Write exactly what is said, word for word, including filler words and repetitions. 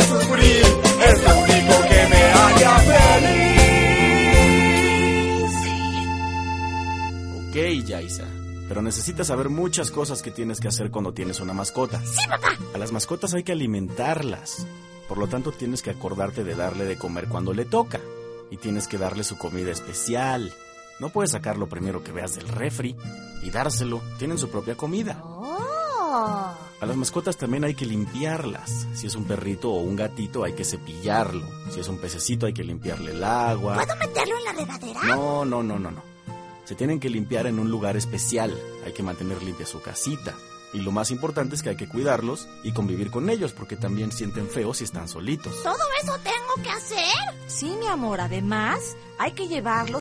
sufrir es lo único que me haría feliz. Ok, Yaisa, pero necesitas saber muchas cosas que tienes que hacer cuando tienes una mascota. ¡Sí, papá! A las mascotas hay que alimentarlas. Por lo tanto, tienes que acordarte de darle de comer cuando le toca. Y tienes que darle su comida especial. No puedes sacar lo primero que veas del refri y dárselo. Tienen su propia comida. Oh. A las mascotas también hay que limpiarlas. Si es un perrito o un gatito, hay que cepillarlo. Si es un pececito, hay que limpiarle el agua. ¿Puedo meterlo en la regadera? No, no, no, no, no. Se tienen que limpiar en un lugar especial. Hay que mantener limpia su casita. Y lo más importante es que hay que cuidarlos y convivir con ellos, porque también sienten feo si están solitos. ¿Todo eso tengo que hacer? Sí, mi amor, además hay que llevarlos